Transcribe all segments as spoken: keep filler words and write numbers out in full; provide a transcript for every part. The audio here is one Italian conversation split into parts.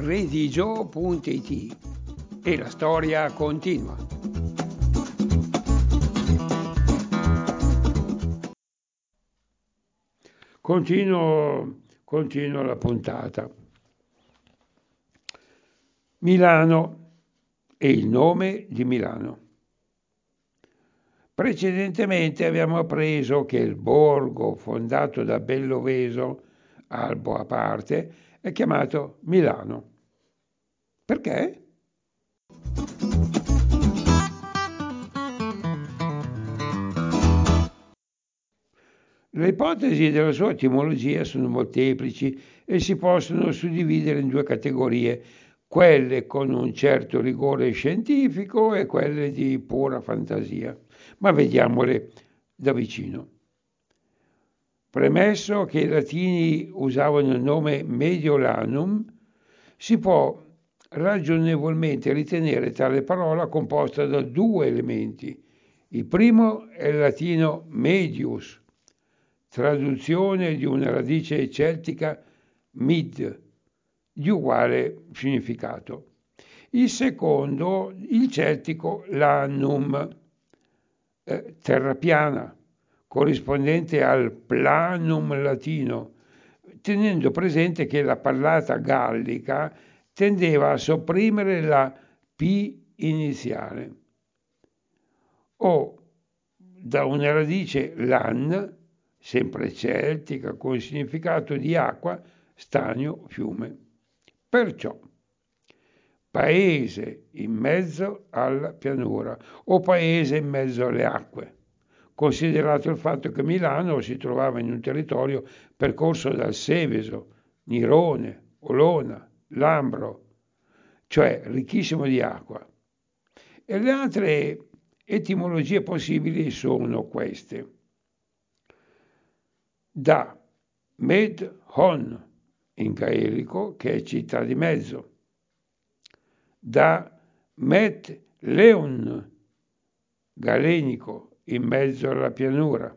redigio punto it e la storia continua. Continuo, continuo la puntata. Milano e il nome di Milano. Precedentemente abbiamo appreso che il borgo fondato da Belloveso, albo a parte, è chiamato Milano. Perché? Le ipotesi della sua etimologia sono molteplici e si possono suddividere in due categorie, quelle con un certo rigore scientifico e quelle di pura fantasia. Ma vediamole da vicino. Premesso che i latini usavano il nome Mediolanum, si può ragionevolmente ritenere tale parola composta da due elementi. Il primo è il latino medius, traduzione di una radice celtica mid, di uguale significato. Il secondo, il celtico lanum, eh, terra piana, corrispondente al planum latino, tenendo presente che la parlata gallica tendeva a sopprimere la P iniziale. O da una radice lan, sempre celtica, con il significato di acqua, stagno, fiume. Perciò, paese in mezzo alla pianura o paese in mezzo alle acque, considerato il fatto che Milano si trovava in un territorio percorso dal Seveso, Nirone, Olona, Lambro, cioè ricchissimo di acqua. E le altre etimologie possibili sono queste. Da Med Hon in gaelico, che è città di mezzo, da Met Leun galenico, in mezzo alla pianura,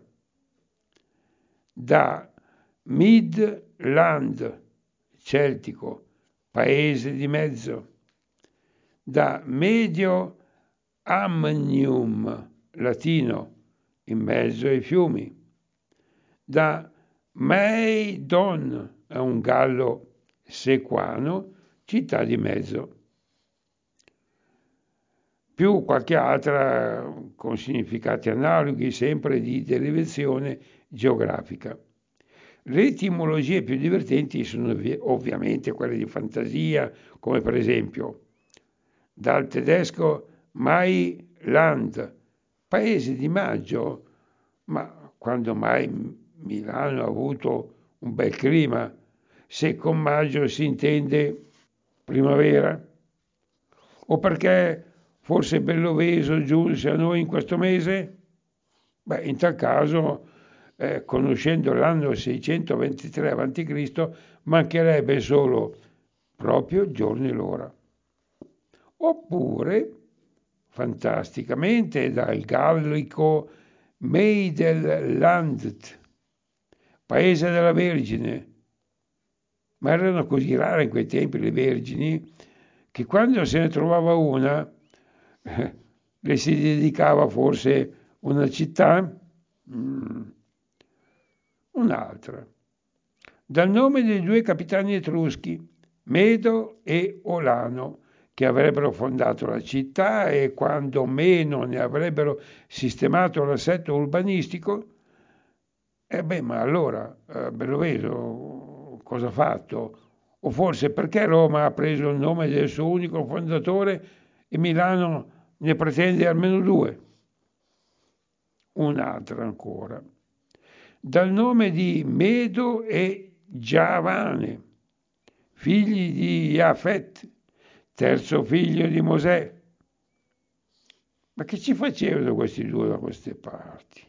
da Midland celtico, paese di mezzo, da Medio Amnium latino, in mezzo ai fiumi, da Maidon, a un gallo sequano, città di mezzo, più qualche altra con significati analoghi, sempre di derivazione geografica. Le etimologie più divertenti sono ovviamente quelle di fantasia, come per esempio dal tedesco Mailand, paese di maggio, ma quando mai Milano ha avuto un bel clima, se con maggio si intende primavera? O perché forse Belloveso giunse a noi in questo mese? Beh, in tal caso, eh, conoscendo l'anno seicentoventitré avanti Cristo, mancherebbe solo proprio il giorno e l'ora. Oppure, fantasticamente, dal gallico Meidelland, paese della Vergine. Ma erano così rare in quei tempi le vergini che quando se ne trovava una eh, le si dedicava forse una città, mm, un'altra. Dal nome dei due capitani etruschi, Medo e Olano, che avrebbero fondato la città e quando meno ne avrebbero sistemato l'assetto urbanistico, e beh, ma allora, eh, Belloveso cosa ha fatto? O forse perché Roma ha preso il nome del suo unico fondatore e Milano ne pretende almeno due? Un'altra ancora. Dal nome di Medo e Giavane, figli di Jafet, terzo figlio di Mosè. Ma che ci facevano questi due da queste parti?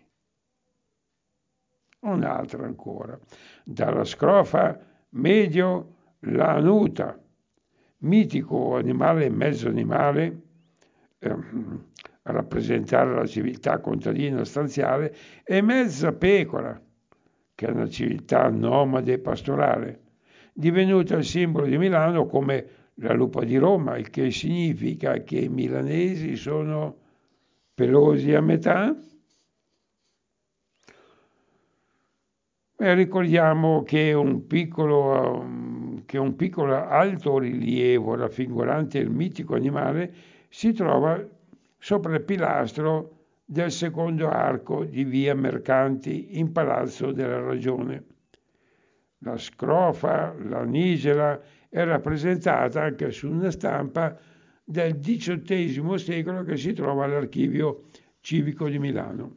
Un'altra ancora. Dalla scrofa Medio Lanuta, mitico animale e mezzo animale, ehm, a rappresentare la civiltà contadina stanziale, e mezza pecora, che è una civiltà nomade e pastorale, divenuta il simbolo di Milano come la lupa di Roma, il che significa che i milanesi sono pelosi a metà. E ricordiamo che un piccolo, um, che un piccolo alto rilievo raffigurante il mitico animale si trova sopra il pilastro del secondo arco di via Mercanti in Palazzo della Ragione. La scrofa, la nigela, è rappresentata anche su una stampa del diciottesimo secolo che si trova all'Archivio Civico di Milano.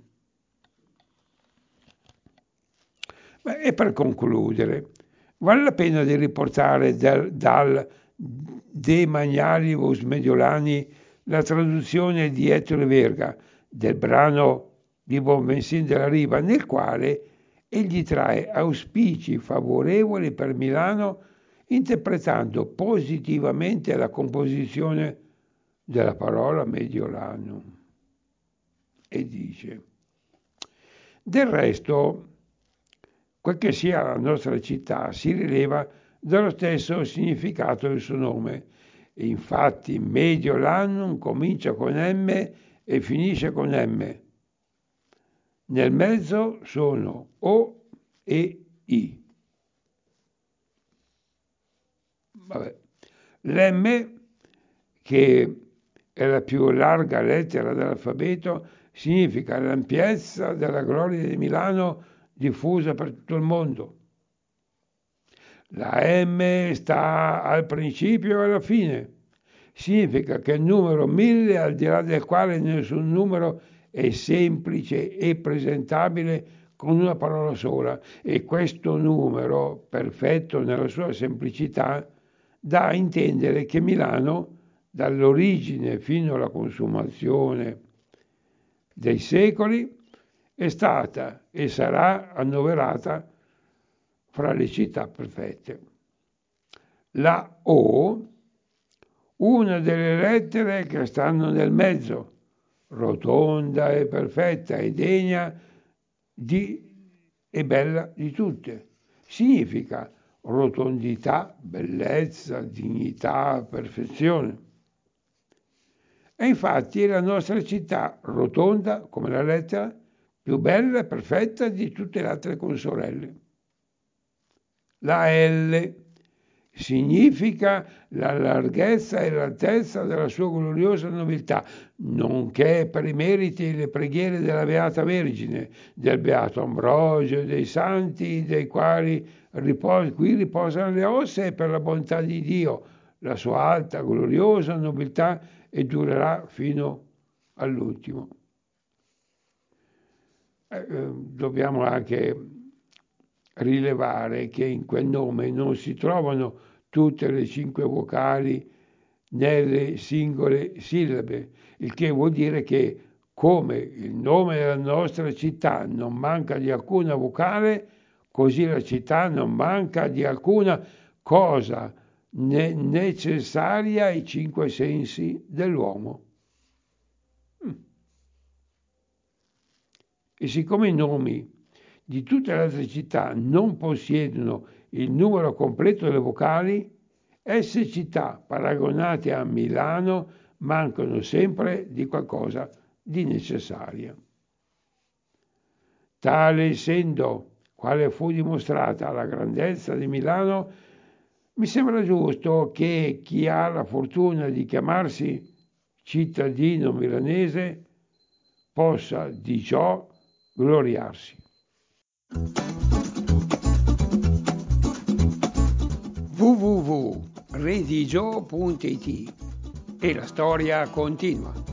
E per concludere, vale la pena di riportare del, dal De Magnalibus Mediolani la traduzione di Ettore Verga del brano di Bonvensin della Riva, nel quale egli trae auspici favorevoli per Milano interpretando positivamente la composizione della parola Mediolano. E dice: del resto, quel che sia la nostra città si rileva dallo stesso significato del suo nome. E infatti Mediolanum comincia con M e finisce con M. Nel mezzo sono O e I. Vabbè. L'M, che è la più larga lettera dell'alfabeto, significa l'ampiezza della gloria di Milano diffusa per tutto il mondo. La M sta al principio e alla fine. Significa che il numero mille, al di là del quale nessun numero è semplice e presentabile con una parola sola, e questo numero, perfetto nella sua semplicità, dà a intendere che Milano, dall'origine fino alla consumazione dei secoli, è stata e sarà annoverata fra le città perfette. La O, una delle lettere che stanno nel mezzo, rotonda e perfetta e degna di e bella di tutte, significa rotondità, bellezza, dignità, perfezione. E infatti è la nostra città rotonda come la lettera, più bella e perfetta di tutte le altre consorelle. La L significa la larghezza e l'altezza della sua gloriosa nobiltà, nonché per i meriti e le preghiere della Beata Vergine, del Beato Ambrogio e dei santi dei quali ripos- qui riposano le ossa, e per la bontà di Dio, la sua alta, gloriosa nobiltà, e durerà fino all'ultimo. Eh, dobbiamo anche rilevare che in quel nome non si trovano tutte le cinque vocali nelle singole sillabe, il che vuol dire che, come il nome della nostra città non manca di alcuna vocale, così la città non manca di alcuna cosa ne- necessaria ai cinque sensi dell'uomo. E siccome i nomi di tutte le altre città non possiedono il numero completo delle vocali, esse città paragonate a Milano mancano sempre di qualcosa di necessaria. Tale essendo, quale fu dimostrata la grandezza di Milano, mi sembra giusto che chi ha la fortuna di chiamarsi cittadino milanese possa di ciò gloriarsi. w w w punto redigio punto i t e la storia continua.